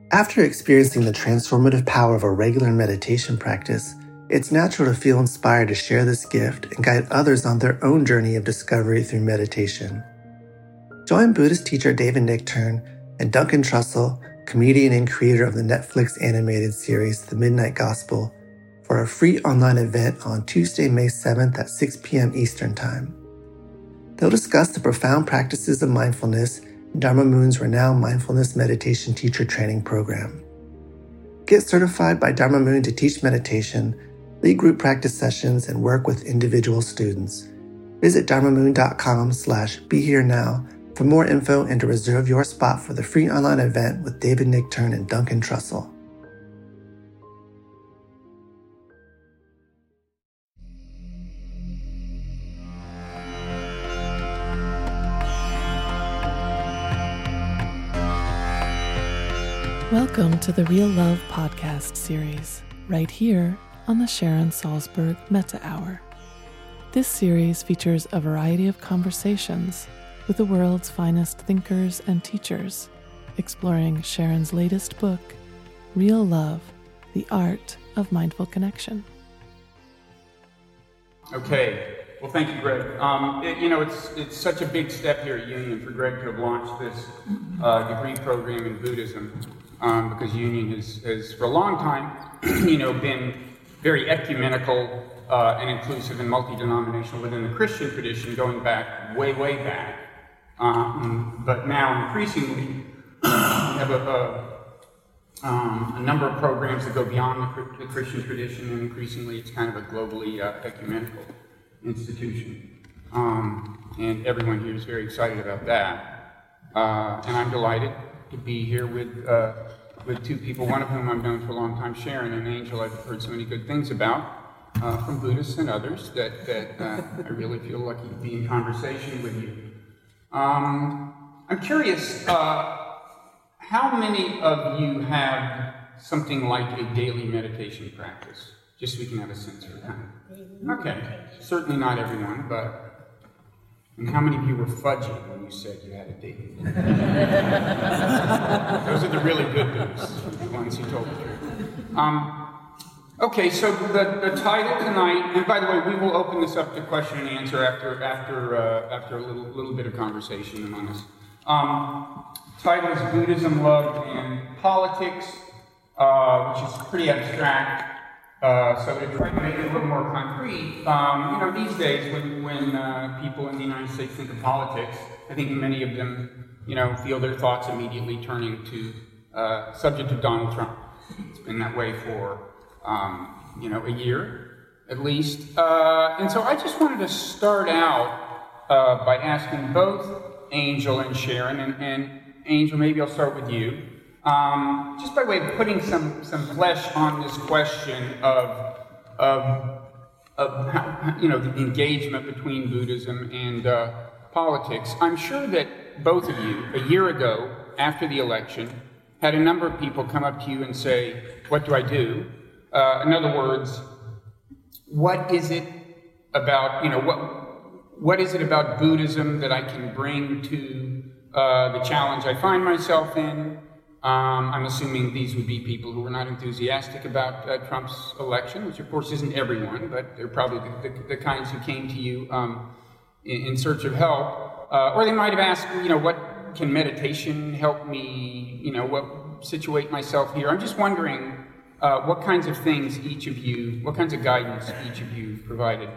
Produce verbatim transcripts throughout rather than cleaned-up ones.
After experiencing the transformative power of a regular meditation practice, it's natural to feel inspired to share this gift and guide others on their own journey of discovery through meditation. Join Buddhist teacher David Nichtern and Duncan Trussell, comedian and creator of the Netflix animated series The Midnight Gospel, for a free online event on Tuesday, May seventh at six p.m. Eastern Time. They'll discuss the profound practices of mindfulness in Dharma Moon's renowned mindfulness meditation teacher training program. Get certified by Dharma Moon to teach meditation, lead group practice sessions, and work with individual students. Visit dharmamoon.com slash be here now for more info and to reserve your spot for the free online event with David Nichtern and Duncan Trussell. Welcome to the Real Love podcast series, right here on the Sharon Salzberg Metta Hour. This series features a variety of conversations with the world's finest thinkers and teachers, exploring Sharon's latest book, Real Love, The Art of Mindful Connection. Okay. Well, thank you, Greg. Um, it, you know, it's it's such a big step here at Union for Greg to have launched this uh, degree program in Buddhism, um, because Union has, has, for a long time, you know, been very ecumenical uh, and inclusive and multi-denominational within the Christian tradition, going back way, way back. Um, but now, increasingly, we have a, a, um, a number of programs that go beyond the, the Christian tradition, and increasingly, it's kind of a globally uh, ecumenical institution, um, and everyone here is very excited about that. Uh, and I'm delighted to be here with uh, with two people, one of whom I've known for a long time, Sharon, and Angel. I've heard so many good things about uh, from Buddhists and others that that uh, I really feel lucky to be in conversation with you. Um, I'm curious, uh, how many of you have something like a daily meditation practice? Just so we can have a sense for time. Okay, certainly not everyone, but and how many of you were fudging when you said you had a date? Those are the really good news, the ones who told the truth. Um, okay, so the, the title tonight, and by the way, we will open this up to question and answer after after uh, after a little little bit of conversation among us. Um, title is Buddhism, Love, and Politics, uh, which is pretty abstract. Uh, so to try to make it a little more concrete, um, you know, these days when, when uh, people in the United States think of politics, I think many of them, you know, feel their thoughts immediately turning to uh, subject of Donald Trump. It's been that way for, um, you know, a year at least. Uh, and so I just wanted to start out uh, by asking both Angel and Sharon, and, and Angel, maybe I'll start with you. Um, just by way of putting some, some flesh on this question of, of, of how, you know, the engagement between Buddhism and uh, politics, I'm sure that both of you, a year ago, after the election, had a number of people come up to you and say, what do I do? Uh, in other words, what is it about, you know, what, what is it about Buddhism that I can bring to uh, the challenge I find myself in? Um, I'm assuming these would be people who were not enthusiastic about uh, Trump's election, which of course isn't everyone, but they're probably the, the, the kinds who came to you um, in, in search of help. Uh, or they might have asked, you know, what can meditation help me, you know, what situate myself here? I'm just wondering uh, what kinds of things each of you, what kinds of guidance each of you provided.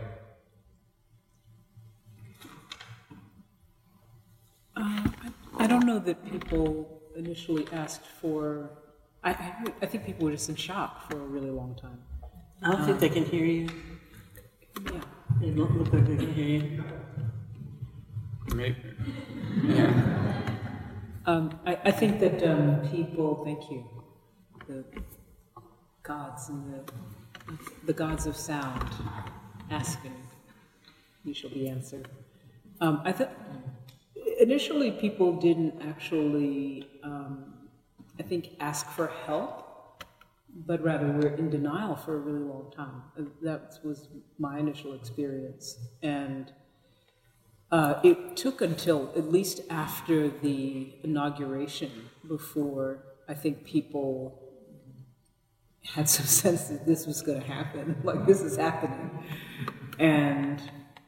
Uh, I, I don't know that people initially asked for, I, I, I think people were just in shock for a really long time. I don't um, think they can hear you. Yeah. It don't look like they can hear you. Maybe. Yeah. Um, I, I think that um, people, thank you, the gods and the, the gods of sound ask and you shall be answered. Um, I thought initially people didn't actually, um, I think, ask for help, but rather were in denial for a really long time. That was my initial experience. And uh, it took until at least after the inauguration before I think people had some sense that this was going to happen, like this is happening. And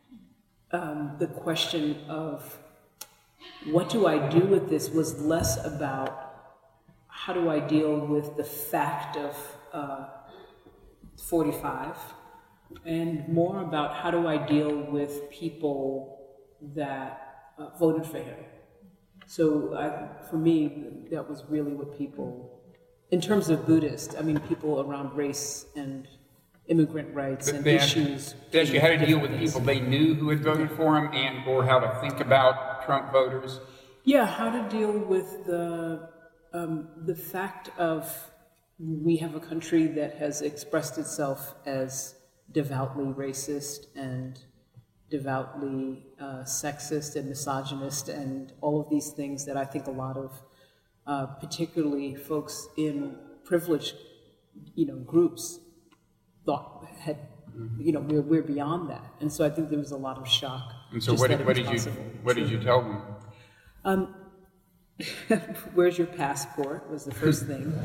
um, the question of what do I do with this was less about how do I deal with the fact of uh, forty-five, and more about how do I deal with people that uh, voted for him. So I, for me, that was really what people, in terms of Buddhist, I mean, people around race and immigrant rights and they issues. They actually had to deal with people they knew who had voted for him, and or how to think about Trump voters. Yeah, how to deal with the um, the fact of we have a country that has expressed itself as devoutly racist and devoutly uh, sexist and misogynist and all of these things that I think a lot of, uh, particularly folks in privileged, you know, groups thought had, you know, we're we're beyond that, and so I think there was a lot of shock. And so, what did, what did you what did you tell them? Um, where's your passport was the first thing,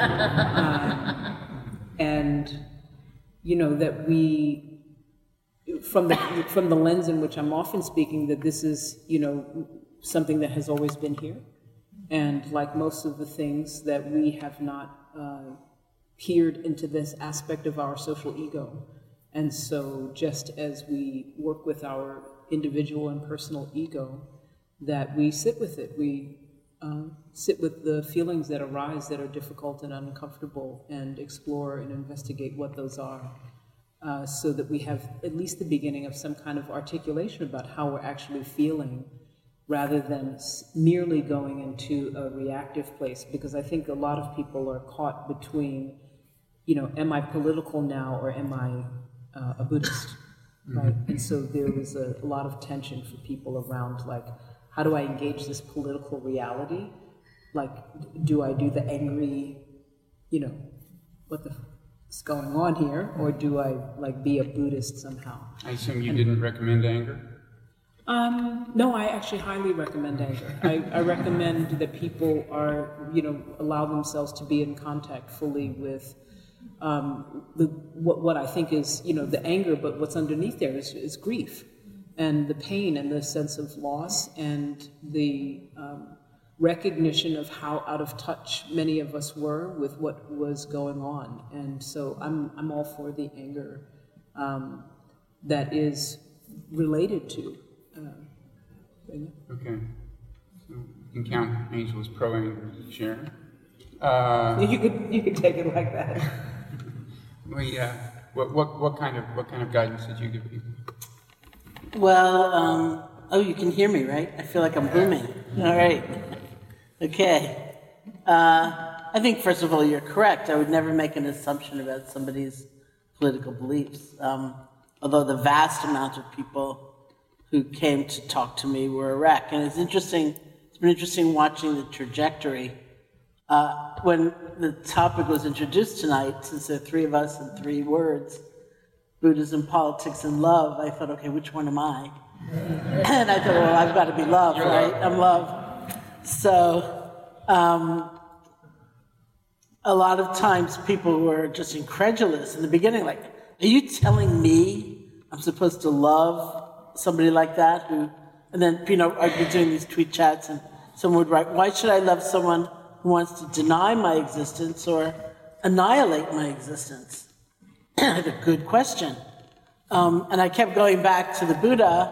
um, and you know that we. From the from the lens in which I'm often speaking, that this is, you know, something that has always been here, and like most of the things that we have not uh, peered into this aspect of our social ego, and so just as we work with our individual and personal ego, that we sit with it, we uh, sit with the feelings that arise that are difficult and uncomfortable, and explore and investigate what those are. Uh, so that we have at least the beginning of some kind of articulation about how we're actually feeling, rather than s- merely going into a reactive place. Because I think a lot of people are caught between, you know, am I political now or am I uh, a Buddhist, mm-hmm. right? And so there was a, a lot of tension for people around, like, how do I engage this political reality? Like, do I do the angry, you know, what the... what's going on here, or do I like be a Buddhist somehow? I assume you and, didn't recommend anger? Um, no, I actually highly recommend anger. I, I recommend that people are, you know, allow themselves to be in contact fully with um, the what, what I think is, you know, the anger, but what's underneath there is, is grief and the pain and the sense of loss and the um, recognition of how out of touch many of us were with what was going on. And so I'm I'm all for the anger um, that is related to. Uh, okay. So you can count Angel as pro-anger, Sharon. Uh, you could you could take it like that. Well, yeah. What what what kind of what kind of guidance did you give people? Well, um, oh, you can hear me, right? I feel like I'm booming. All right. Okay. Uh, I think, first of all, you're correct. I would never make an assumption about somebody's political beliefs. Um, although the vast amount of people who came to talk to me were Iraq. And it's interesting, it's been interesting watching the trajectory. Uh, when the topic was introduced tonight, since there are three of us and three words, Buddhism, politics, and love, I thought, okay, which one am I? And I thought, well, I've got to be love, You're right? love. I'm love. So, um, a lot of times people were just incredulous in the beginning, like, are you telling me I'm supposed to love somebody like that? Who, and then, you know, I'd be doing these tweet chats and someone would write, why should I love someone who wants to deny my existence or annihilate my existence? A good question. Um, and I kept going back to the Buddha,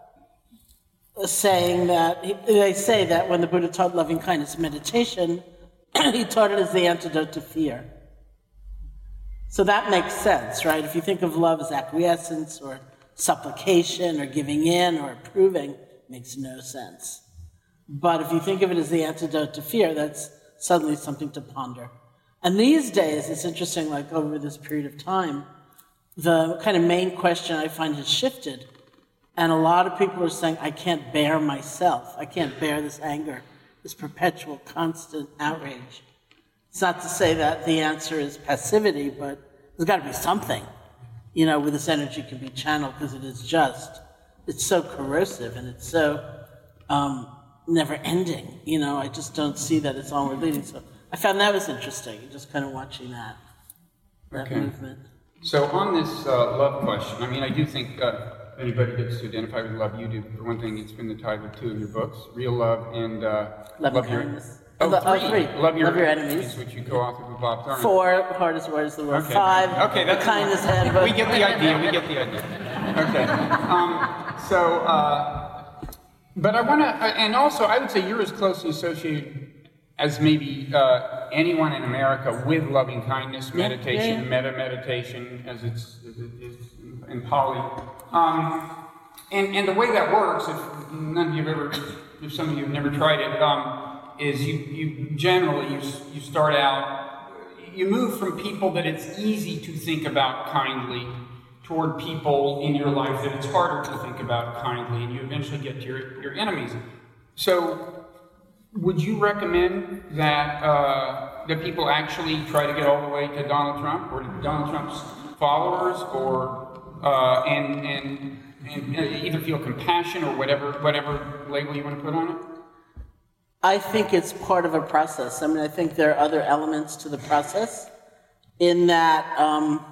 saying that, they say that when the Buddha taught loving kindness meditation, he taught it as the antidote to fear. So that makes sense, right? If you think of love as acquiescence or supplication or giving in or approving, it makes no sense. But if you think of it as the antidote to fear, that's suddenly something to ponder. And these days, it's interesting, like over this period of time, the kind of main question I find has shifted. And a lot of people are saying, I can't bear myself. I can't bear this anger, this perpetual, constant outrage. It's not to say that the answer is passivity, but there's got to be something, you know, where this energy can be channeled, because it is just, it's so corrosive and it's so um, never ending. You know, I just don't see that it's onward leading. So I found that was interesting, just kind of watching that, that Okay. movement. So on this uh, love question, I mean, I do think uh, anybody gets to identify with love. You do. For one thing, it's been the title of two of your books, Real Love and uh, Love and Your... Kindness. Oh, Lo- oh, three. three. Love Your, Love Your Enemies. which you co-authored with Bob Thorne. Four, hardest words of the world. Okay. Five, Okay, that's the kindness enough. handbook. We get the idea. We get the idea. Okay. Um, so, uh, but I want to, and also I would say you're as closely associated as maybe uh, anyone in America with loving kindness meditation, yeah, yeah. meta meditation, as it's as it is in Pali. Um, and and the way that works, if none of you have ever, if some of you have never tried it, um, is you you generally you you start out, you move from people that it's easy to think about kindly toward people in your life that it's harder to think about kindly, and you eventually get to your, your enemies. So, would you recommend that uh, that people actually try to get all the way to Donald Trump or to Donald Trump's followers, or uh, and, and and either feel compassion or whatever whatever label you want to put on it? I think it's part of a process. I mean, I think there are other elements to the process in that, um,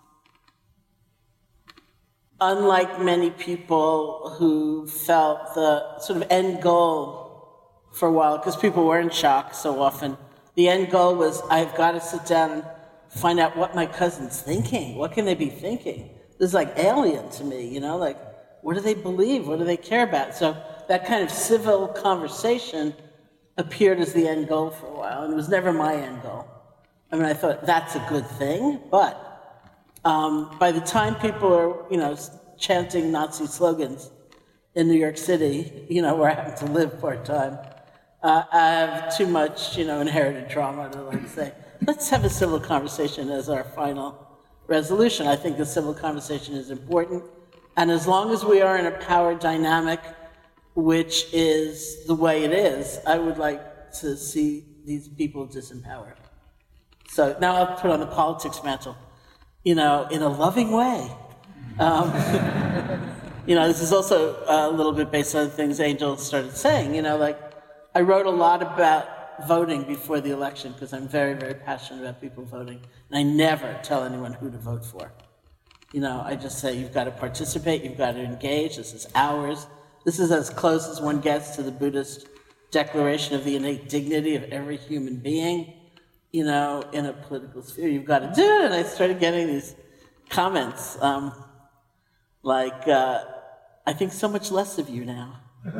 unlike many people who felt the sort of end goal for a while, because people were in shock so often, the end goal was, I've got to sit down and find out what my cousin's thinking. What can they be thinking? This is like alien to me, you know, like, what do they believe? What do they care about? So that kind of civil conversation appeared as the end goal for a while, and it was never my end goal. I mean, I thought that's a good thing, but um, by the time people are, you know, chanting Nazi slogans in New York City, you know, where I happen to live part-time, uh, I have too much, you know, inherited trauma to like say, let's have a civil conversation as our final resolution. I think the civil conversation is important, and as long as we are in a power dynamic which is the way it is, I would like to see these people disempowered. So now I'll put on the politics mantle, you know, in a loving way. Um, you know, this is also a little bit based on things Angel started saying, you know, like I wrote a lot about voting before the election because I'm very, very passionate about people voting. And I never tell anyone who to vote for. You know, I just say, you've got to participate, you've got to engage, this is ours. This is as close as one gets to the Buddhist declaration of the innate dignity of every human being, you know, in a political sphere. You've got to do it. And I started getting these comments um, like, uh, I think so much less of you now.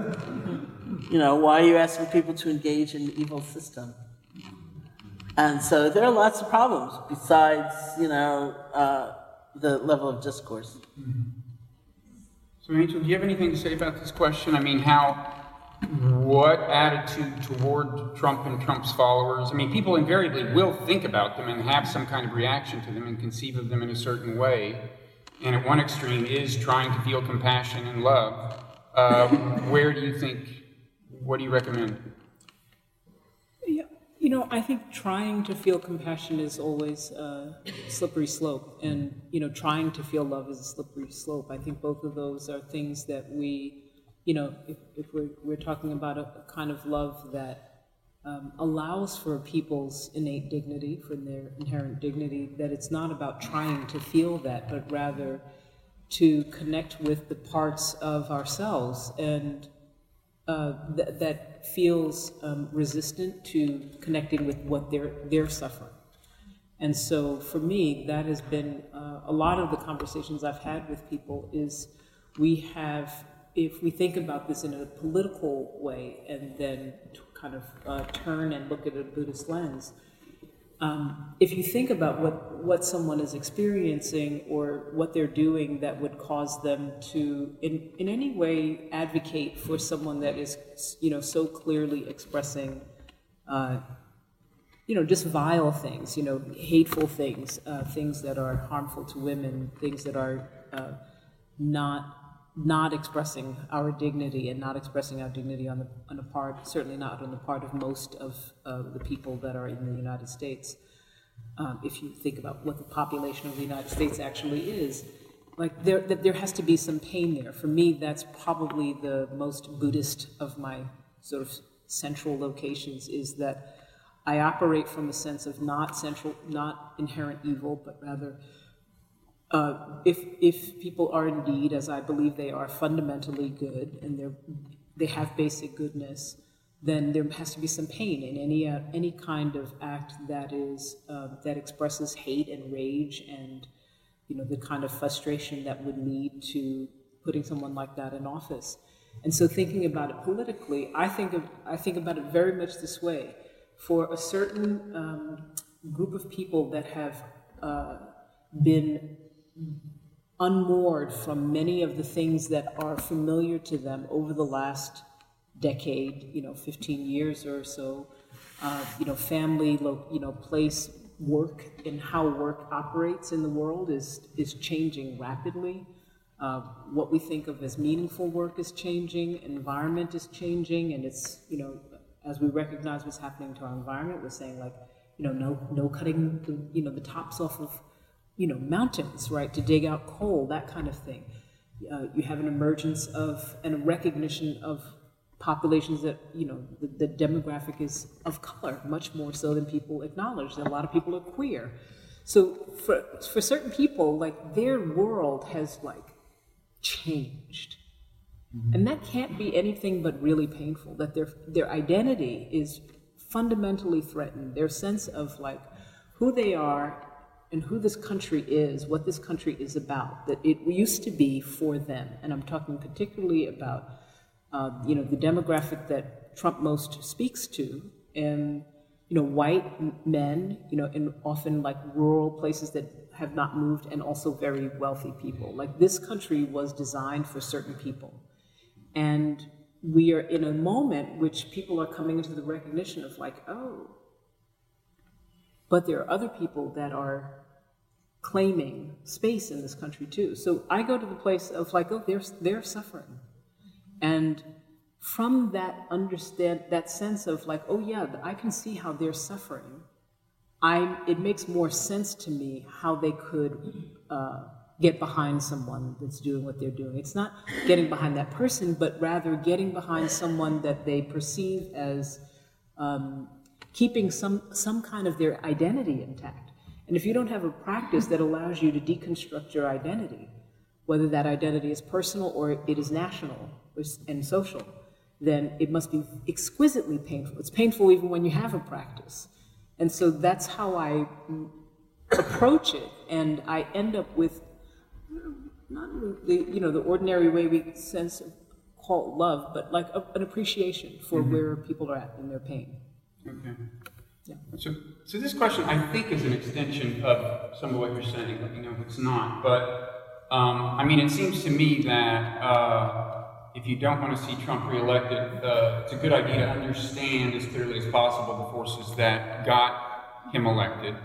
You know, why are you asking people to engage in the evil system? And so there are lots of problems besides, you know, uh, the level of discourse. So, Angel, do you have anything to say about this question? I mean, how, what attitude toward Trump and Trump's followers? I mean, people invariably will think about them and have some kind of reaction to them and conceive of them in a certain way. And at one extreme is trying to feel compassion and love. Uh, where do you think, what do you recommend? Yeah, you know, I think trying to feel compassion is always a slippery slope, and you know, trying to feel love is a slippery slope. I think both of those are things that we, you know, if, if we're we're talking about a, a kind of love that um, allows for people's innate dignity, for their inherent dignity, that it's not about trying to feel that, but rather to connect with the parts of ourselves and uh, th- that feels um, resistant to connecting with what they're they're suffering. And so for me, that has been uh, a lot of the conversations I've had with people is we have, if we think about this in a political way and then t- kind of uh, turn and look at a Buddhist lens, um, if you think about what, what someone is experiencing or what they're doing that would cause them to in, in any way advocate for someone that is, you know, so clearly expressing uh, you know, just vile things, you know, hateful things, uh, things that are harmful to women, things that are uh, not not expressing our dignity and not expressing our dignity on the on the part, certainly not on the part of most of uh, the people that are in the United States. Um, if you think about what the population of the United States actually is, like there there has to be some pain there. For me, that's probably the most Buddhist of my sort of central locations, is that I operate from a sense of not central, not inherent evil, but rather uh, if if people are indeed, as I believe they are, fundamentally good and they're they have basic goodness, then there has to be some pain in any uh, any kind of act that is uh, that expresses hate and rage and, you know, the kind of frustration that would lead to putting someone like that in office. And so, thinking about it politically, I think of I think about it very much this way: for a certain um, group of people that have uh, been unmoored from many of the things that are familiar to them over the last decade, you know, fifteen years or so, uh, you know, family, lo- you know, place, work, and how work operates in the world is is changing rapidly. Uh, what we think of as meaningful work is changing, environment is changing, and it's, you know, as we recognize what's happening to our environment, we're saying, like, you know, no no cutting the, you know, the tops off of, you know, mountains, right, to dig out coal, that kind of thing. Uh, you have an emergence of, and a recognition of populations that, you know, the, the demographic is of color, much more so than people acknowledge. That a lot of people are queer. So for for certain people, like, their world has, like, changed. Mm-hmm. And that can't be anything but really painful, that their their identity is fundamentally threatened. Their sense of, like, who they are and who this country is, what this country is about, that it used to be for them. And I'm talking particularly about, uh, you know, the demographic that Trump most speaks to, and, you know, white men, you know, in often, like, rural places that have not moved, and also very wealthy people. Like, this country was designed for certain people. And we are in a moment which people are coming into the recognition of, like, oh, but there are other people that are claiming space in this country too. So I go to the place of, like, oh, they're, they're suffering. And from that understand, that sense of, like, oh yeah, I can see how they're suffering, I, it makes more sense to me how they could uh, get behind someone that's doing what they're doing. It's not getting behind that person, but rather getting behind someone that they perceive as um, keeping some, some kind of their identity intact. And if you don't have a practice that allows you to deconstruct your identity, whether that identity is personal or it is national and social, then it must be exquisitely painful. It's painful even when you have a practice. And so that's how I approach it, and I end up with not the, you know, the ordinary way we sense of call love, but like a, an appreciation for mm-hmm. where people are at in their pain. Okay. Yeah. So, so this question, I think, is an extension of some of what you're saying. Let me know if it's not. But um, I mean, it seems to me that uh, if you don't want to see Trump reelected, uh, it's a good idea to understand as clearly as possible the forces that got him elected.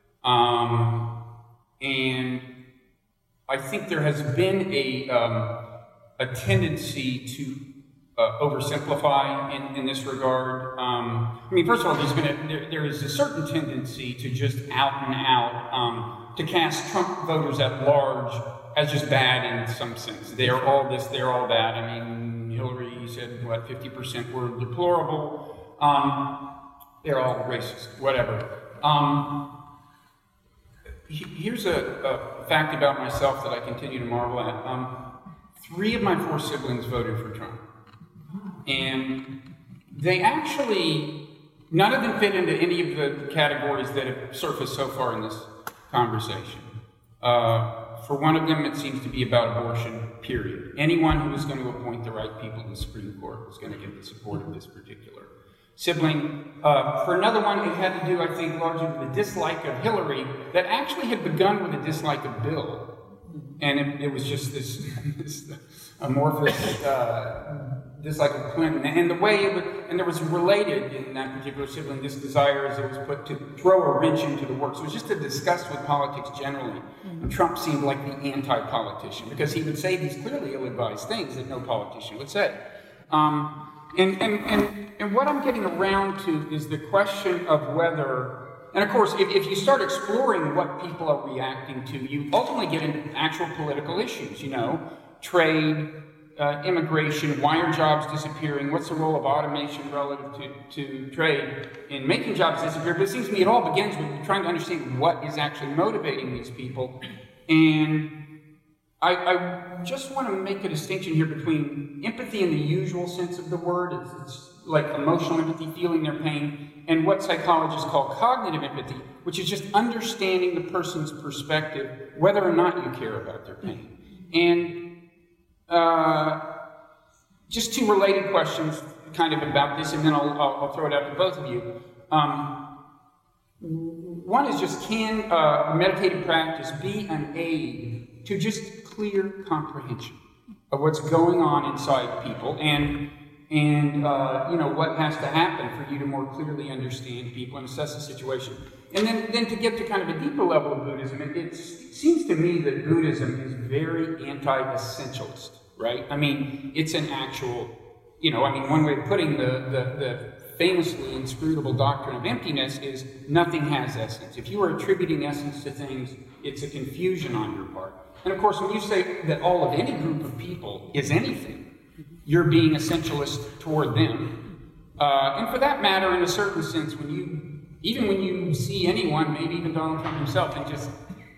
Um, and I think there has been a um, a tendency to uh, oversimplify in, in this regard. Um, I mean, first of all, there's been a, there, there is a certain tendency to just out and out um, to cast Trump voters at large as just bad in some sense. They're all this, they're all that. I mean, Hillary said, what, fifty percent were deplorable. Um, they're all racist, whatever. Um, here's a, a fact about myself that I continue to marvel at. Um, three of my four siblings voted for Trump. And they actually, none of them fit into any of the categories that have surfaced so far in this conversation. Uh, For one of them, it seems to be about abortion, period. Anyone who is going to appoint the right people in the Supreme Court is going to get the support of this particular sibling. Uh, for another one, it had to do, I think, largely with a dislike of Hillary that actually had begun with a dislike of Bill. And it, it was just this, this amorphous uh, dislike of Clinton. And the way it would, and there was related in that particular sibling, this desire as it was put to throw a wrench into the works. It was just a disgust with politics generally. Mm-hmm. And Trump seemed like the anti-politician because he would say these clearly ill-advised things that no politician would say. Um, and, and, and, and what I'm getting around to is the question of whether, and of course, if, if you start exploring what people are reacting to, you ultimately get into actual political issues, you know, trade, uh, immigration, why are jobs disappearing, what's the role of automation relative to, to trade in making jobs disappear, but it seems to me it all begins with trying to understand what is actually motivating these people. And I, I just want to make a distinction here between empathy in the usual sense of the word, it's, it's like emotional empathy, feeling their pain, and what psychologists call cognitive empathy, which is just understanding the person's perspective, whether or not you care about their pain. And uh, just two related questions kind of about this, and then I'll, I'll, I'll throw it out to both of you. Um, one is just, can uh, meditative practice be an aid to just clear comprehension of what's going on inside people, and and uh, you know, what has to happen for you to more clearly understand people and assess the situation. And then, then to get to kind of a deeper level of Buddhism, it, it seems to me that Buddhism is very anti-essentialist, right? I mean, it's an actual, you know, I mean, one way of putting the, the, the famously inscrutable doctrine of emptiness is nothing has essence. If you are attributing essence to things, it's a confusion on your part. And of course, when you say that all of any group of people is anything, you're being essentialist toward them. Uh, and for that matter, in a certain sense, when you, even when you see anyone, maybe even Donald Trump himself, and just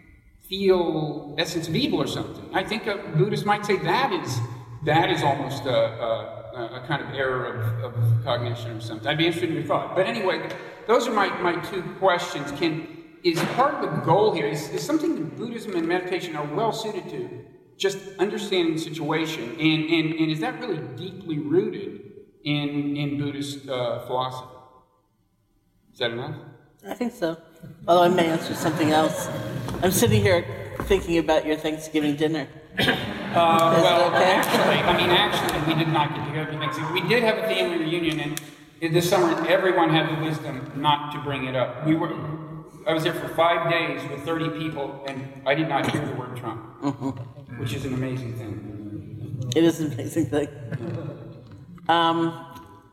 feel essence of evil or something, I think a Buddhist might say that is that is almost a, a, a kind of error of, of cognition or something. I'd be interested in your thought. But anyway, those are my, my two questions. Can is part of the goal here, is, is something that Buddhism and meditation are well suited to, just understanding the situation, and, and, and is that really deeply rooted in, in Buddhist uh, philosophy? Is that enough? I think so. Although I may answer something else. I'm sitting here thinking about your Thanksgiving dinner. Uh, Is well, it okay? actually, I mean, actually, we did not get together for Thanksgiving. We did have a family reunion, and in this summer, everyone had the wisdom not to bring it up. We were, I was there for five days with thirty people, and I did not hear the word Trump, mm-hmm. which is an amazing thing. It is an amazing thing. Um,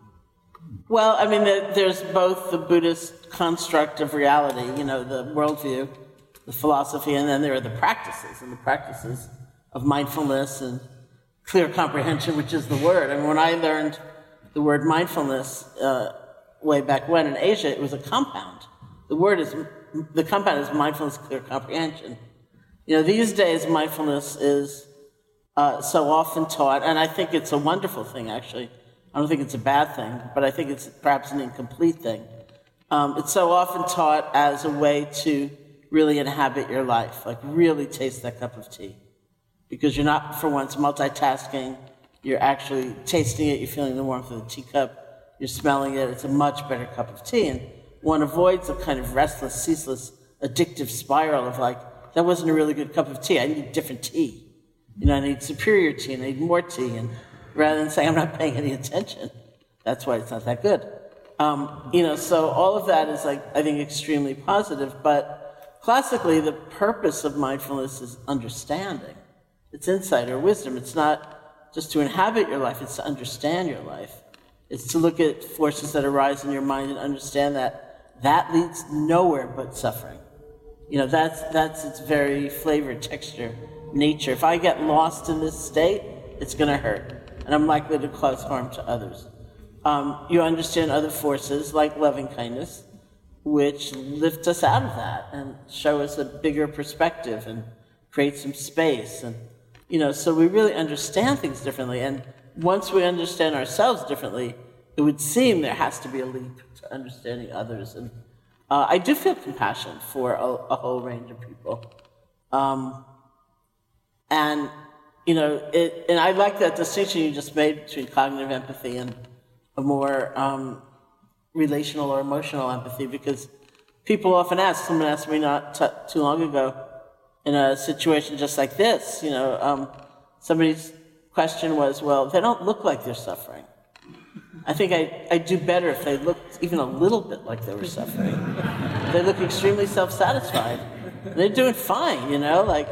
well, I mean, there's both the Buddhist construct of reality, you know, the worldview, the philosophy, and then there are the practices, and the practices of mindfulness and clear comprehension, which is the word. I mean, when I learned the word mindfulness uh, way back when in Asia, it was a compound. The word is, the compound is mindfulness, clear comprehension. You know, these days, mindfulness is uh, so often taught, and I think it's a wonderful thing, actually. I don't think it's a bad thing, but I think it's perhaps an incomplete thing. Um, it's so often taught as a way to really inhabit your life, like really taste that cup of tea. Because you're not, for once, multitasking. You're actually tasting it, you're feeling the warmth of the teacup, you're smelling it. It's a much better cup of tea. And one avoids a kind of restless, ceaseless, addictive spiral of like, that wasn't a really good cup of tea. I need different tea. You know, I need superior tea, and I need more tea. And rather than saying I'm not paying any attention, that's why it's not that good. Um, you know, so all of that is, like, I think, extremely positive. But classically, the purpose of mindfulness is understanding. It's insight or wisdom. It's not just to inhabit your life, it's to understand your life. It's to look at forces that arise in your mind and understand that that leads nowhere but suffering. You know, that's that's its very flavor, texture, nature. If I get lost in this state, it's going to hurt, and I'm likely to cause harm to others. Um, you understand other forces, like loving kindness, which lift us out of that and show us a bigger perspective and create some space. And, you know, so we really understand things differently. And once we understand ourselves differently, it would seem there has to be a leap to understanding others. And uh, I do feel compassion for a, a whole range of people. Um, and, you know, it, and I like that distinction you just made between cognitive empathy and a more um, relational or emotional empathy, because people often ask, someone asked me not t- too long ago, in a situation just like this, you know, um, somebody's question was, well, they don't look like they're suffering. I think I, I'd do better if they looked even a little bit like they were suffering. They look extremely self-satisfied. They're doing fine, you know, like,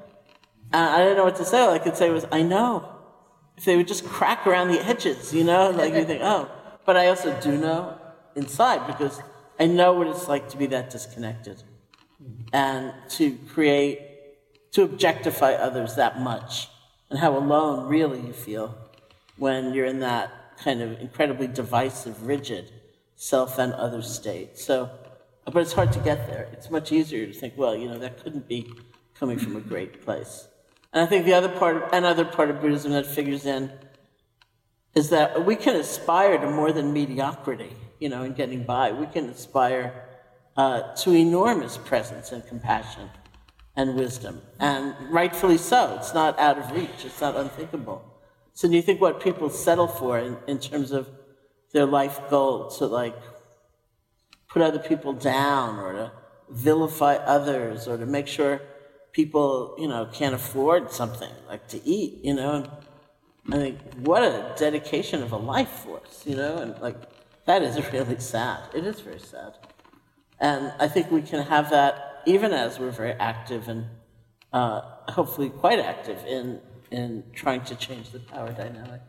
I don't know what to say. All I could say was, I know. If they would just crack around the edges, you know, like you think, oh. But I also do know inside, because I know what it's like to be that disconnected and to create, to objectify others that much and how alone really you feel when you're in that kind of incredibly divisive, rigid self and other state. So, but it's hard to get there. It's much easier to think, well, you know, that couldn't be coming from a great place. And I think the other part, another part of Buddhism that figures in is that we can aspire to more than mediocrity, you know, in getting by. We can aspire uh, to enormous presence and compassion and wisdom. And rightfully so. It's not out of reach. It's not unthinkable. So do you think what people settle for in, in terms of their life goal, to like put other people down or to vilify others or to make sure people, you know, can't afford something like to eat, you know? And I think, what a dedication of a life force, you know? And like, that is really sad. It is very sad. And I think we can have that even as we're very active and uh, hopefully quite active in in trying to change the power dynamic.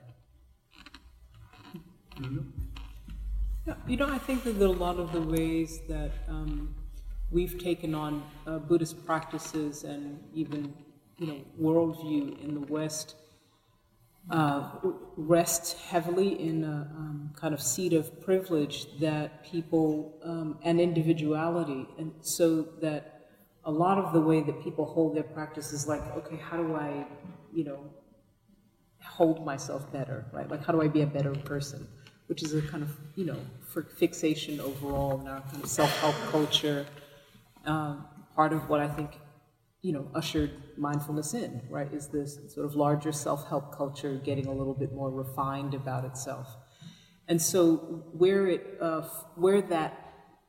Mm-hmm. Yeah, you know, I think that there are a lot of the ways that um, we've taken on uh, Buddhist practices and even, you know, worldview in the West uh, rest heavily in a um, kind of seat of privilege that people um, and individuality, and so that a lot of the way that people hold their practice is like, okay, how do I, you know, hold myself better, right? Like, how do I be a better person? Which is a kind of, you know, for fixation overall in our kind of self-help culture. Um, part of what I think, you know, ushered mindfulness in, right, is this sort of larger self-help culture getting a little bit more refined about itself. And so where it, uh, where that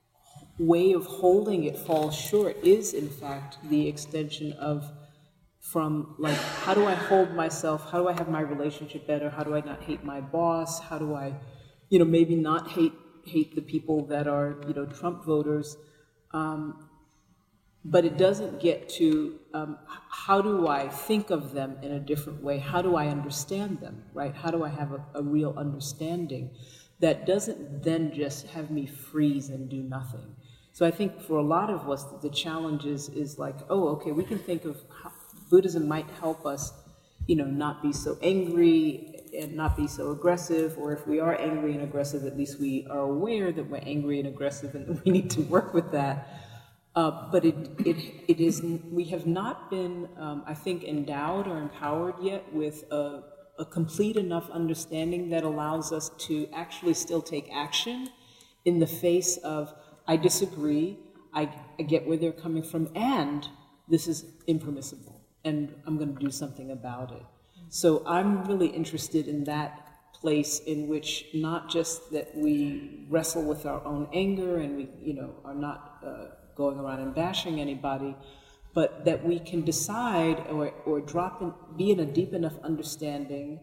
way of holding it falls short is, in fact, the extension of from, like, how do I hold myself? How do I have my relationship better? How do I not hate my boss? How do I, you know, maybe not hate hate the people that are, you know, Trump voters? Um, but it doesn't get to um, how do I think of them in a different way? How do I understand them, right? How do I have a, a real understanding that doesn't then just have me freeze and do nothing? So I think for a lot of us, the challenge is, is like, oh, okay, we can think of how Buddhism might help us, you know, not be so angry and not be so aggressive, or if we are angry and aggressive, at least we are aware that we're angry and aggressive and that we need to work with that. Uh, but it, it, it is, we have not been, um, I think, endowed or empowered yet with a, a complete enough understanding that allows us to actually still take action in the face of, I disagree, I, I get where they're coming from, and this is impermissible, and I'm going to do something about it. So I'm really interested in that place in which not just that we wrestle with our own anger and we, you know, are not uh, going around and bashing anybody, but that we can decide or, or drop in, be in a deep enough understanding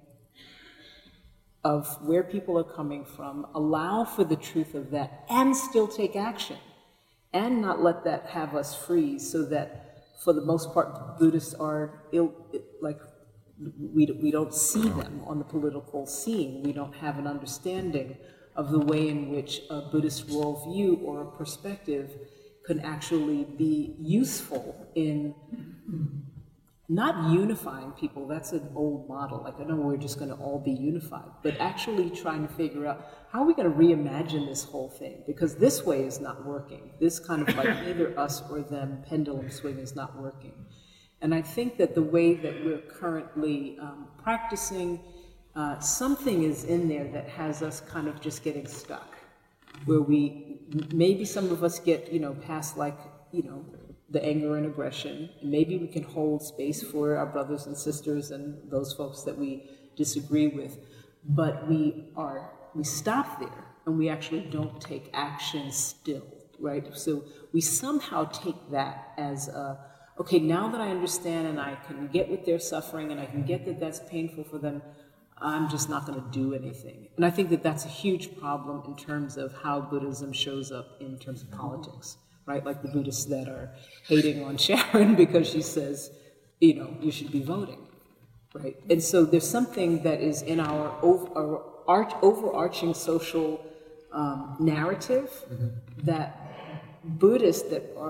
of where people are coming from, allow for the truth of that, and still take action, and not let that have us freeze, so that for the most part, Buddhists are ill, like, we, we don't see them on the political scene. We don't have an understanding of the way in which a Buddhist worldview or a perspective can actually be useful in not unifying people. That's an old model. Like, I know we're just going to all be unified, but actually trying to figure out how are we going to reimagine this whole thing? Because this way is not working. This kind of like either us or them pendulum swing is not working. And I think that the way that we're currently um, practicing, uh, something is in there that has us kind of just getting stuck, where we, maybe some of us get, you know, past like, you know, the anger and aggression, and maybe we can hold space for our brothers and sisters and those folks that we disagree with, but we are, we stop there, and we actually don't take action still, right? So we somehow take that as a, okay, now that I understand and I can get with their suffering and I can get that that's painful for them, I'm just not going to do anything. And I think that that's a huge problem in terms of how Buddhism shows up in terms of politics, right? Like the Buddhists that are hating on Sharon because she says, you know, you should be voting, right? And so there's something that is in our, over, our arch, overarching social um, narrative mm-hmm. that Buddhists that are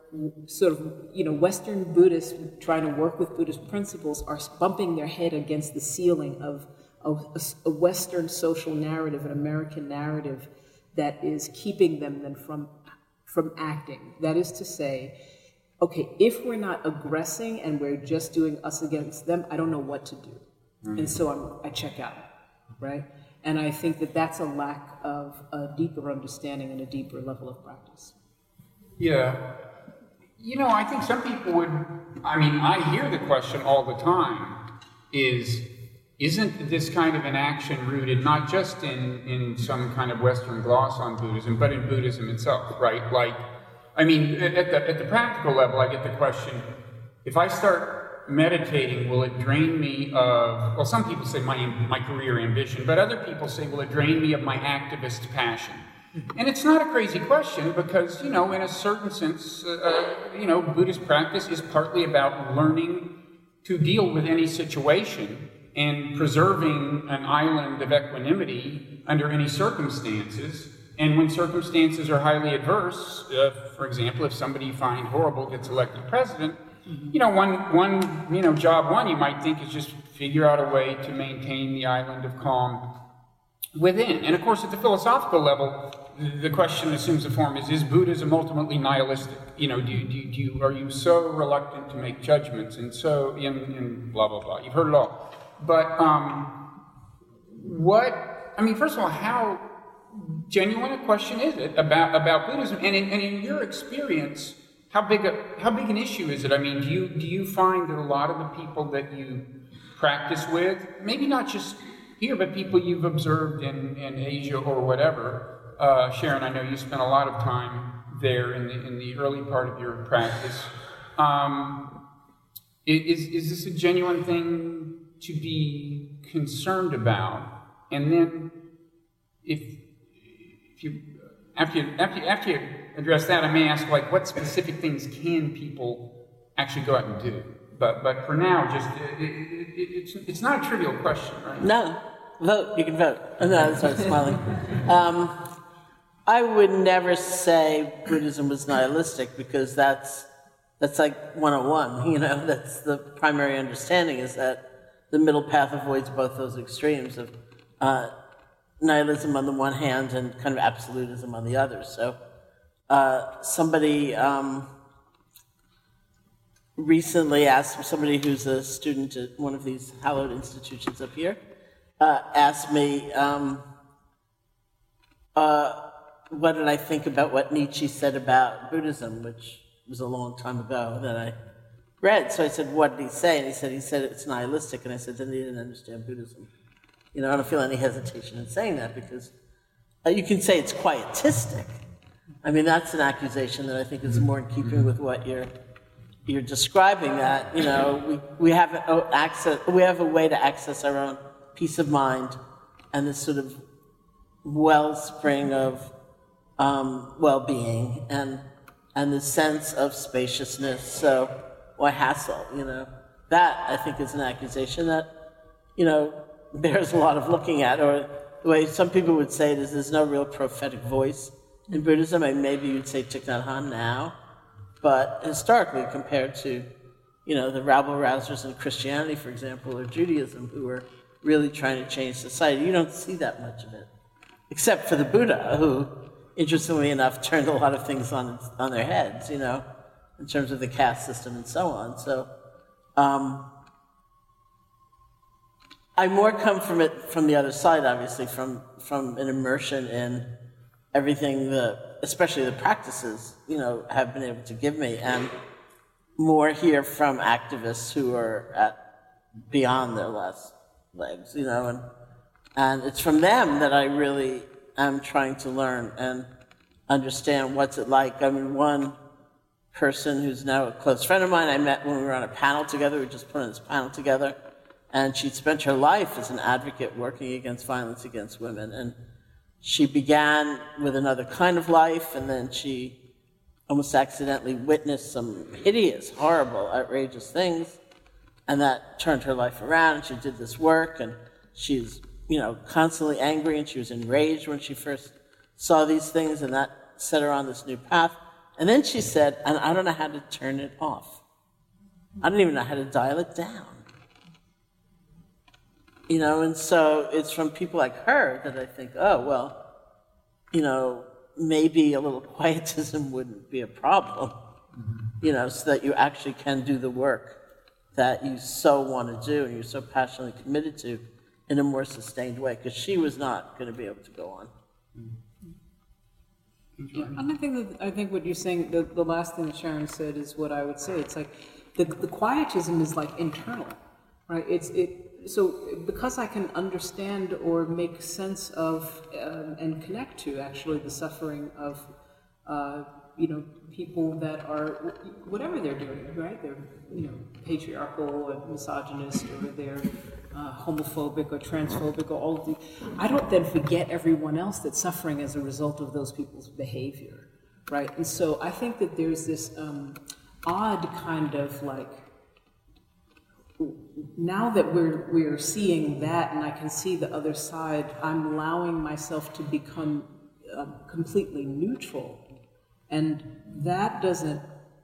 sort of, you know, Western Buddhists trying to work with Buddhist principles are bumping their head against the ceiling of, of a, a Western social narrative, an American narrative that is keeping them then from, from acting. That is to say, okay, if we're not aggressing and we're just doing us against them, I don't know what to do. Mm-hmm. And so I'm, I check out, right? And I think that that's a lack of a deeper understanding and a deeper level of practice. Yeah. You know, I think some people would, I mean, I hear the question all the time, is, isn't this kind of an action rooted not just in, in some kind of Western gloss on Buddhism, but in Buddhism itself, right? Like, I mean, at the, at the practical level, I get the question, if I start meditating, will it drain me of, well, some people say my, my career ambition, but other people say, will it drain me of my activist passion? And it's not a crazy question because, you know, in a certain sense, uh, you know, Buddhist practice is partly about learning to deal with any situation and preserving an island of equanimity under any circumstances. And when circumstances are highly adverse, uh, for example, if somebody you find horrible gets elected president, you know, one, one, you know, job one you might think is just figure out a way to maintain the island of calm within. And of course, at the philosophical level, the question assumes the form is, is Buddhism ultimately nihilistic? You know, do you, do you, do you, are you so reluctant to make judgments and so, in, in blah, blah, blah. You've heard it all. But um, what, I mean, first of all, how genuine a question is it about, about Buddhism? And in, and in your experience, How big a how big an issue is it? I mean, do you do you find that a lot of the people that you practice with, maybe not just here, but people you've observed in, in Asia or whatever, uh, Sharon, I know you spent a lot of time there in the in the early part of your practice. Um, is is this a genuine thing to be concerned about? And then, if if you after you, after you, after you address that, I may ask, like, what specific things can people actually go out and do? But but for now, just it, it, it, it's it's not a trivial question, right? No, vote. You can vote. Oh, no, I started smiling. Um, I would never say Buddhism was nihilistic because that's that's like one oh one. You know, that's the primary understanding is that the middle path avoids both those extremes of uh, nihilism on the one hand and kind of absolutism on the other. So. Uh, somebody um, recently asked, somebody who's a student at one of these hallowed institutions up here, uh, asked me, um, uh, what did I think about what Nietzsche said about Buddhism, which was a long time ago that I read. So I said, what did he say? And he said, he said it's nihilistic. And I said, then he didn't understand Buddhism. You know, I don't feel any hesitation in saying that because uh, you can say it's quietistic. I mean, that's an accusation that I think is more in keeping with what you're you're describing. That you know, we we have access, we have a way to access our own peace of mind and this sort of wellspring of um, well-being and and the sense of spaciousness. So, why hassle? You know, that I think is an accusation that you know bears a lot of looking at. Or the way some people would say it is, there's no real prophetic voice. In Buddhism, and maybe you'd say Thich Nhat Hanh now, but historically compared to, you know, the rabble-rousers in Christianity, for example, or Judaism, who were really trying to change society, you don't see that much of it. Except for the Buddha, who, interestingly enough, turned a lot of things on on their heads, you know, in terms of the caste system and so on. So, um, I more come from it from the other side, obviously, from from an immersion in everything that, especially the practices, you know, have been able to give me, and more here from activists who are at beyond their last legs, you know, and and it's from them that I really am trying to learn and understand what's it like. I mean, one person who's now a close friend of mine, I met when we were on a panel together, we just put on this panel together, and she'd spent her life as an advocate working against violence against women, and she began with another kind of life, and then she almost accidentally witnessed some hideous, horrible, outrageous things, and that turned her life around, and she did this work, and she's, you know, constantly angry, and she was enraged when she first saw these things, and that set her on this new path. and then she said, and I don't know how to turn it off. I don't even know how to dial it down. You know, and so it's from people like her that I think, oh, well, you know, maybe a little quietism wouldn't be a problem, mm-hmm. you know, so that you actually can do the work that you so want to do and you're so passionately committed to in a more sustained way, because she was not going to be able to go on. Yeah, and I think that, I think what you're saying, the, the last thing that Sharon said is what I would say. It's like the, the quietism is like internal, right? It's it. So because I can understand or make sense of um, and connect to actually the suffering of, uh, you know, people that are, whatever they're doing, right? They're, you know, patriarchal or misogynist, or they're uh, homophobic or transphobic or all of the, I don't then forget everyone else that's suffering as a result of those people's behavior, right? And so I think that there's this um, odd kind of like, now that we're we're seeing that, and I can see the other side, I'm allowing myself to become uh, completely neutral, and that doesn't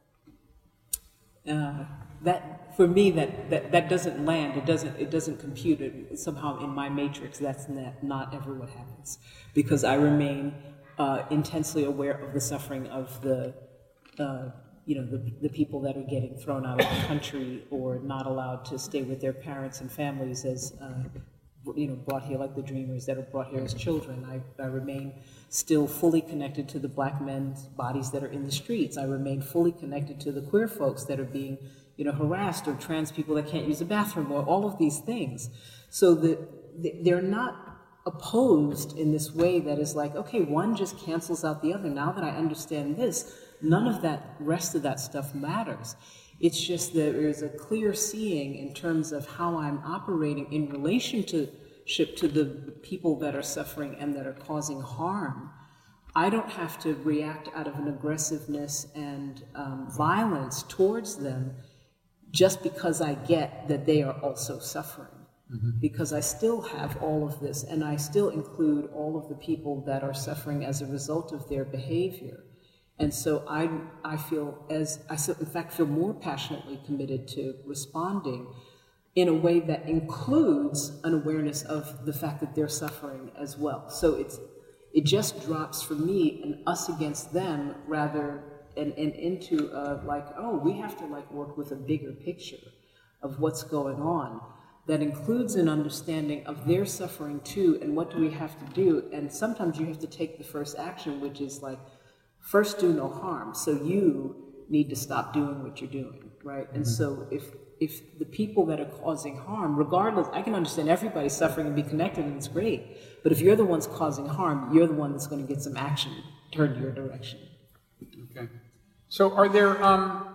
uh, that for me that, that that doesn't land. It doesn't it doesn't compute. It, somehow in my matrix, that's not, not ever what happens, because I remain uh, intensely aware of the suffering of the. Uh, you know, the, the people that are getting thrown out of the country or not allowed to stay with their parents and families as, uh, you know, brought here like the Dreamers that are brought here as children. I, I remain still fully connected to the black men's bodies that are in the streets. I remain fully connected to the queer folks that are being, you know, harassed, or trans people that can't use a bathroom, or all of these things. So that they're not opposed in this way that is like, okay, one just cancels out the other. Now that I understand this, none of that rest of that stuff matters. It's just that there's a clear seeing in terms of how I'm operating in relationship to the people that are suffering and that are causing harm. I don't have to react out of an aggressiveness and um, violence towards them just because I get that they are also suffering. Mm-hmm. Because I still have all of this, and I still include all of the people that are suffering as a result of their behavior. And so I, I feel as, I in fact feel more passionately committed to responding in a way that includes an awareness of the fact that they're suffering as well. So it's, it just drops from me an us against them rather and, and into a, like, oh, we have to like work with a bigger picture of what's going on that includes an understanding of their suffering too, and what do we have to do? And sometimes you have to take the first action, which is like, first, do no harm. So you need to stop doing what you're doing, right? Mm-hmm. And so if if the people that are causing harm, regardless, I can understand everybody's suffering and be connected, and it's great. But if you're the ones causing harm, you're the one that's going to get some action turned your direction. Okay. So are there, um,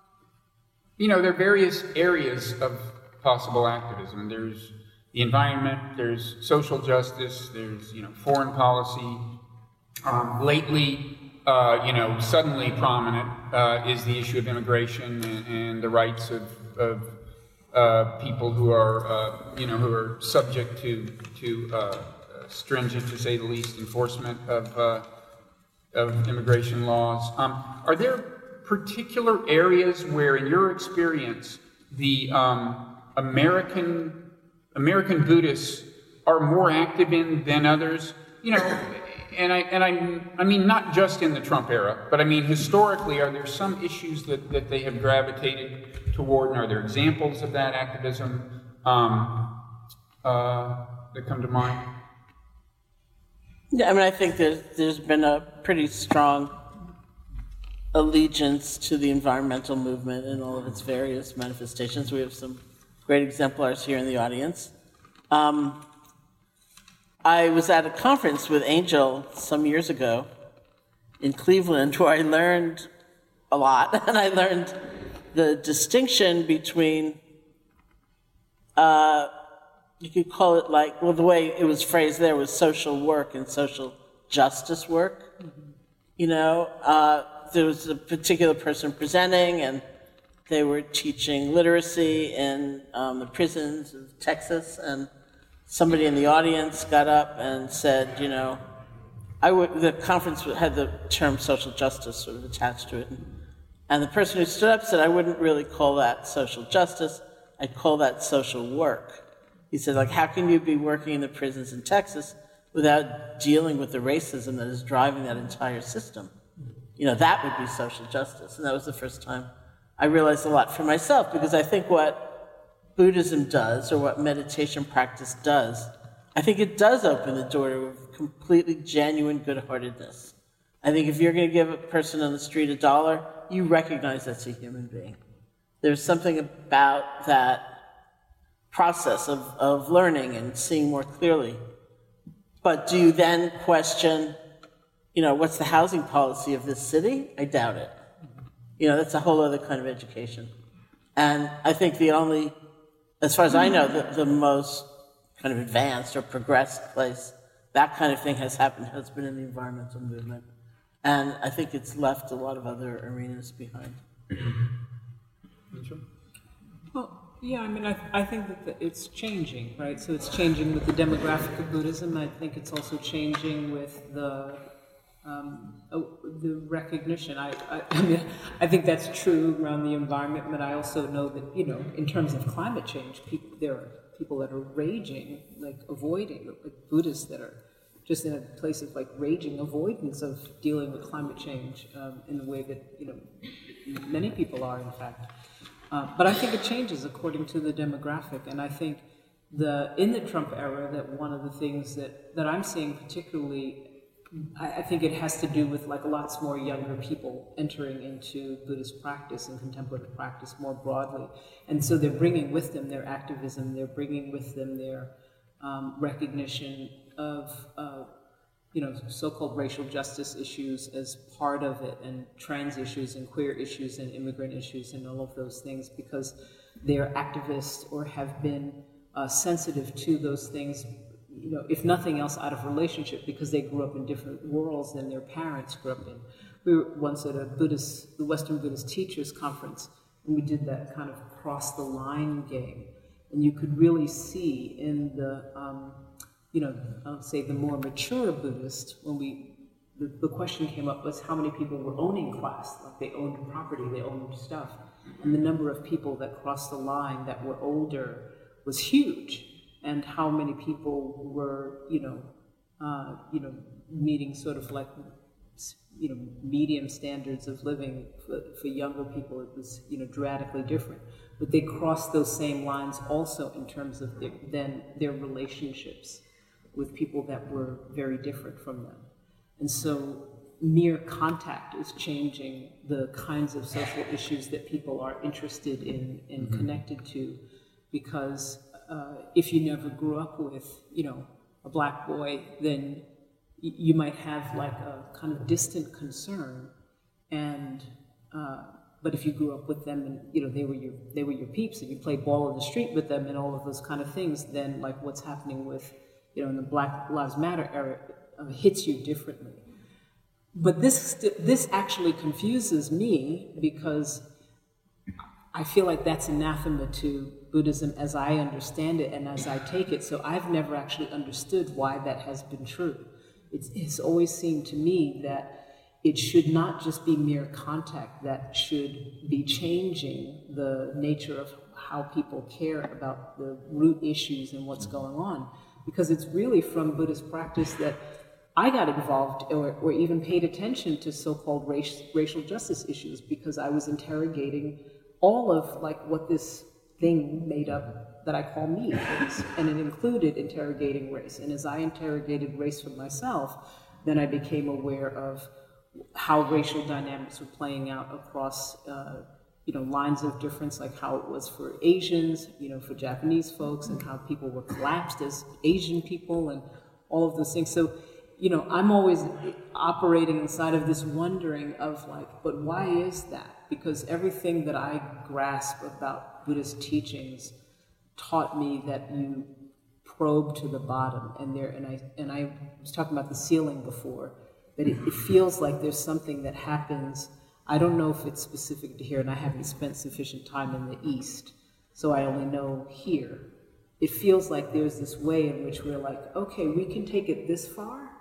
you know, there are various areas of possible activism. There's the environment, there's social justice, there's, you know, foreign policy. Um, lately, Uh, you know, suddenly prominent uh, is the issue of immigration and, and the rights of, of uh, people who are, uh, you know, who are subject to to uh, stringent, to say the least, enforcement of uh, of immigration laws. Um, are there particular areas where, in your experience, the um, American American Buddhists are more active in than others? You know. And I and I I mean not just in the Trump era, but I mean historically, are there some issues that, that they have gravitated toward, and are there examples of that activism um, uh, that come to mind? Yeah, I mean, I think there's there's been a pretty strong allegiance to the environmental movement in all of its various manifestations. We have some great exemplars here in the audience. Um, I was at a conference with Angel some years ago in Cleveland where I learned a lot, and I learned the distinction between, uh, you could call it like, well, the way it was phrased there was social work and social justice work. Mm-hmm. You know, uh, there was a particular person presenting, and they were teaching literacy in um, the prisons of Texas, and somebody in the audience got up and said, you know, I would, the conference had the term social justice sort of attached to it. And the person who stood up said, I wouldn't really call that social justice, I'd call that social work. He said, like, how can you be working in the prisons in Texas without dealing with the racism that is driving that entire system? You know, that would be social justice. And that was the first time I realized a lot for myself, because I think what Buddhism does, or what meditation practice does, I think it does open the door to completely genuine good-heartedness. I think if you're going to give a person on the street a dollar, you recognize that's a human being. There's something about that process of, of learning and seeing more clearly. But do you then question, you know, what's the housing policy of this city? I doubt it. You know, that's a whole other kind of education. And I think the only, as far as I know, the, the most kind of advanced or progressed place that kind of thing has happened has been in the environmental movement. And I think it's left a lot of other arenas behind. Well, yeah, I mean, I, I think that the, it's changing, right? So it's changing with the demographic of Buddhism. I think it's also changing with the um, oh, the recognition. I, I, I mean, I think that's true around the environment, but I also know that, you know, in terms of climate change, people, there are people that are raging, like avoiding, like Buddhists that are just in a place of like raging avoidance of dealing with climate change um, in the way that, you know, many people are, in fact. Uh, but I think it changes according to the demographic, and I think the in the Trump era that one of the things that, that I'm seeing particularly, I, I think it has to do with like lots more younger people entering into Buddhist practice and contemplative practice more broadly, and so they're bringing with them their activism, they're bringing with them their um, recognition of uh, you know, so-called racial justice issues as part of it, and trans issues and queer issues and immigrant issues and all of those things, because they're activists or have been uh, sensitive to those things, you know, if nothing else out of relationship, because they grew up in different worlds than their parents grew up in. We were once at a Buddhist, the Western Buddhist Teachers Conference, and we did that kind of cross the line game, and you could really see in the um, you know, I'll say the more mature Buddhist, when we, the, the question came up was how many people were owning class, like they owned property, they owned stuff. And the number of people that crossed the line that were older was huge. And how many people were, you know, uh, you know, meeting sort of like, you know, medium standards of living for, for younger people, it was, you know, dramatically different. But they crossed those same lines also in terms of their, then their relationships with people that were very different from them. And so mere contact is changing the kinds of social issues that people are interested in and mm-hmm. connected to, because uh, if you never grew up with, you know, a black boy, then y- you might have like a kind of distant concern, and uh, but if you grew up with them and, you know, they were your they were your peeps and you played ball in the street with them and all of those kind of things, then like what's happening with, you know, in the Black Lives Matter era, uh, hits you differently. But this this actually confuses me, because I feel like that's anathema to Buddhism as I understand it and as I take it. So I've never actually understood why that has been true. It's, it's always seemed to me that it should not just be mere contact that should be changing the nature of how people care about the root issues and what's going on. Because it's really from Buddhist practice that I got involved or, or even paid attention to so-called race, racial justice issues, because I was interrogating all of like what this thing made up that I call me is, and it included interrogating race. And as I interrogated race for myself, then I became aware of how racial dynamics were playing out across uh, you know, lines of difference, like how it was for Asians, you know, for Japanese folks, and how people were collapsed as Asian people and all of those things. So, you know, I'm always operating inside of this wondering of like, but why is that? Because everything that I grasp about Buddhist teachings taught me that you probe to the bottom, and there, and I, and I was talking about the ceiling before, that it, it feels like there's something that happens. I don't know if it's specific to here, and I haven't spent sufficient time in the East, so I only know here. It feels like there's this way in which we're like, okay, we can take it this far,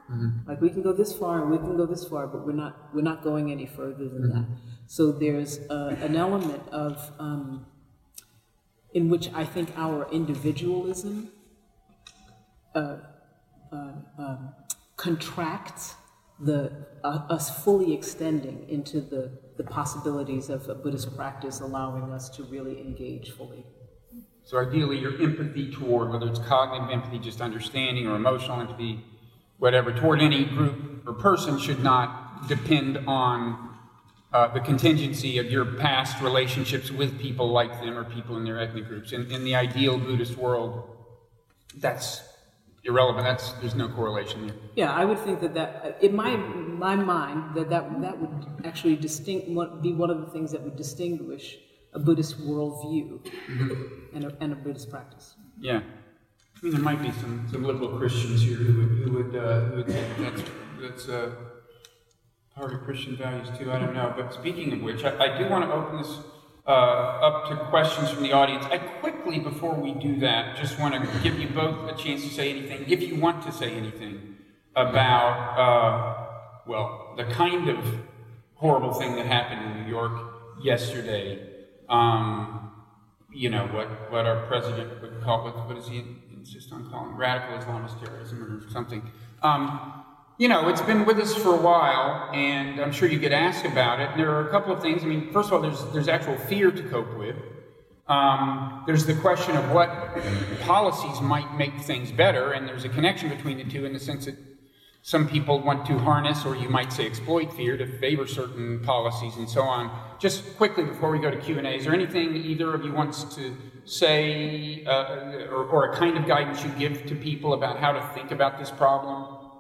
Mm-hmm. Like we can go this far and we can go this far, but we're not we're not going any further than mm-hmm. that. So there's uh, an element of um, in which I think our individualism uh, uh, um, contracts the uh, us fully extending into the, the possibilities of a Buddhist practice, allowing us to really engage fully. So ideally, your empathy toward, whether it's cognitive empathy, just understanding, or emotional empathy, whatever, toward any group or person should not depend on uh, the contingency of your past relationships with people like them or people in their ethnic groups. In, in the ideal Buddhist world, that's irrelevant. That's there's no correlation there. Yeah, I would think that that in my my mind that that, that would actually distinct be one of the things that would distinguish a Buddhist worldview mm-hmm. and, a, and a Buddhist practice. Yeah, I mean there might be some, some liberal Christians here who would who would uh, who would say that's that's uh, part of Christian values too. I don't know. But speaking of which, I, I do want to open this Uh, up to questions from the audience. I quickly, before we do that, just want to give you both a chance to say anything, if you want to say anything, about, uh, well, the kind of horrible thing that happened in New York yesterday. Um, you know, what, what our president would call, what, what does he insist on calling? Radical Islamist terrorism or something. Um, You know, it's been with us for a while, and I'm sure you get asked about it. And there are a couple of things. I mean, first of all, there's there's actual fear to cope with. Um, there's the question of what policies might make things better, and there's a connection between the two in the sense that some people want to harness, or you might say exploit fear to favor certain policies and so on. Just quickly before we go to Q and A, is there anything either of you wants to say, uh, or, or a kind of guidance you give to people about how to think about this problem?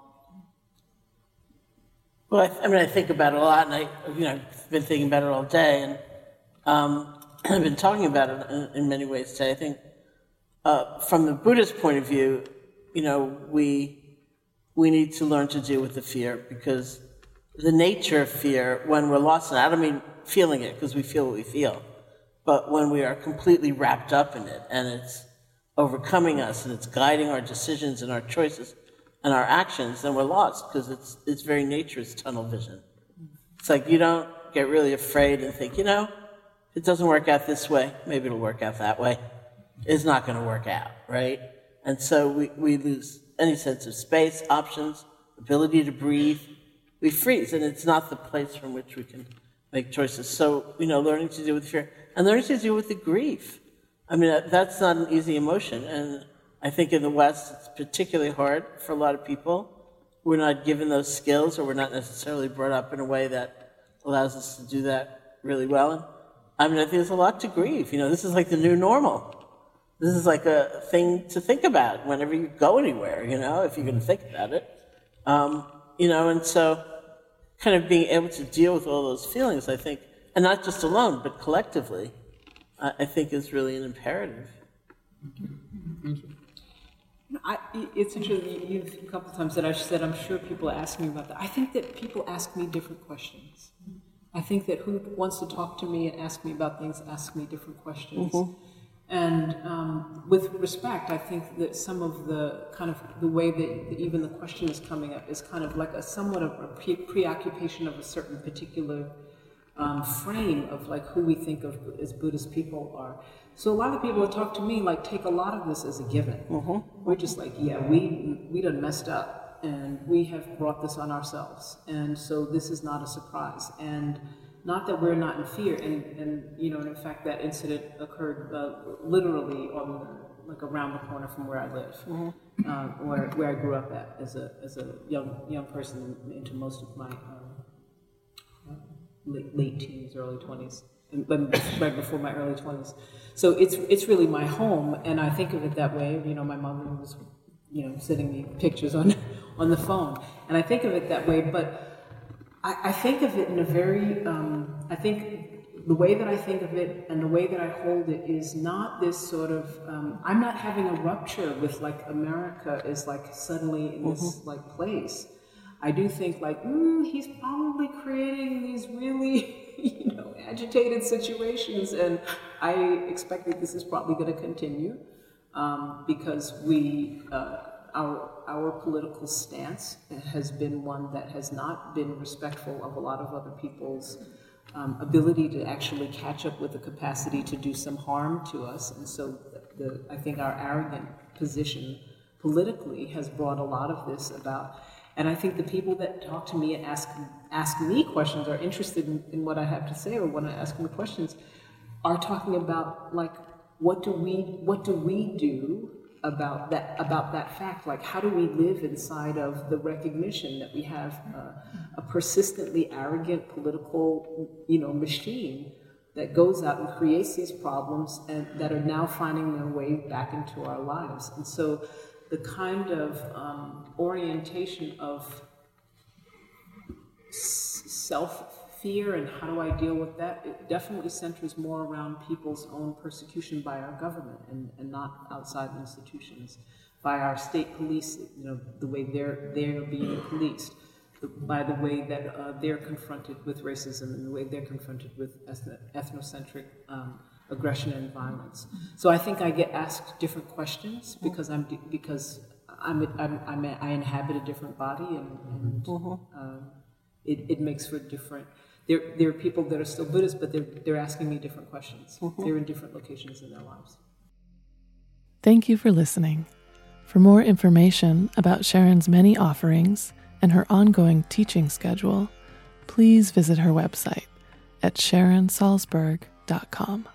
Well, I, th- I mean, I think about it a lot, and I, you know, I've been thinking about it all day, and um, I've been talking about it in, in many ways today. I think, uh, from the Buddhist point of view, you know, we we need to learn to deal with the fear, because the nature of fear, when we're lost in it, I don't mean feeling it because we feel what we feel, but when we are completely wrapped up in it, and it's overcoming us, and it's guiding our decisions and our choices and our actions, then we're lost, because it's its very nature is tunnel vision. It's like you don't get really afraid and think, you know, if it doesn't work out this way, maybe it'll work out that way. It's not going to work out, right? And so we, we lose any sense of space, options, ability to breathe. We freeze, and it's not the place from which we can make choices. So, you know, learning to deal with fear, and learning to deal with the grief. I mean, that's not an easy emotion, and I think in the West, it's particularly hard for a lot of people. We're not given those skills, or we're not necessarily brought up in a way that allows us to do that really well. And I mean, I think there's a lot to grieve. You know, this is like the new normal. This is like a thing to think about whenever you go anywhere, you know, if you're going to think about it. Um, you know, and so kind of being able to deal with all those feelings, I think, and not just alone, but collectively, uh, I think is really an imperative. I, it's interesting, you've a couple of times that I've said, I'm sure people ask me about that. I think that people ask me different questions. I think that who wants to talk to me and ask me about things ask me different questions. Mm-hmm. And um, with respect, I think that some of the kind of the way that even the question is coming up is kind of like a somewhat of a pre- preoccupation of a certain particular um, frame of like who we think of as Buddhist people are. So a lot of people that talk to me like take a lot of this as a given. Mm-hmm. We're just like, yeah, we we done messed up, and we have brought this on ourselves, and so this is not a surprise, and not that we're not in fear. And, and you know, and in fact, that incident occurred uh, literally on like around the corner from where I live, mm-hmm. uh, where where I grew up at as a as a young young person into most of my um, late, late teens, early twenties. But right before my early twenties. So it's it's really my home, and I think of it that way. You know, my mother was, you know, sending me pictures on on the phone, and I think of it that way. But I, I think of it in a very, um, I think the way that I think of it and the way that I hold it is not this sort of, um, I'm not having a rupture with like America is like suddenly in this mm-hmm. like place. I do think like, mm, he's probably creating these really, you know, agitated situations, and I expect that this is probably going to continue um, because we uh, our our political stance has been one that has not been respectful of a lot of other people's um, ability to actually catch up with the capacity to do some harm to us. And so the, I think our arrogant position politically has brought a lot of this about. And I think the people that talk to me and ask ask me questions, are interested in, in what I have to say or when I ask them questions, are talking about, like, what do we what do we do about that about that fact? Like, how do we live inside of the recognition that we have uh, a persistently arrogant political, you know, machine that goes out and creates these problems and that are now finding their way back into our lives? And so the kind of um, orientation of s- self-fear and how do I deal with that, it definitely centers more around people's own persecution by our government and, and not outside institutions, by our state police, you know, the way they're, they're being policed, by the way that uh, they're confronted with racism and the way they're confronted with ethno- ethnocentric um, aggression and violence. So I think I get asked different questions because I'm because I'm, I'm, I'm I inhabit a different body, and, and mm-hmm. um, it, it makes for different. There there are people that are still Buddhist, but they're they're asking me different questions. Mm-hmm. They're in different locations in their lives. Thank you for listening. For more information about Sharon's many offerings and her ongoing teaching schedule, please visit her website at sharon salzberg dot com.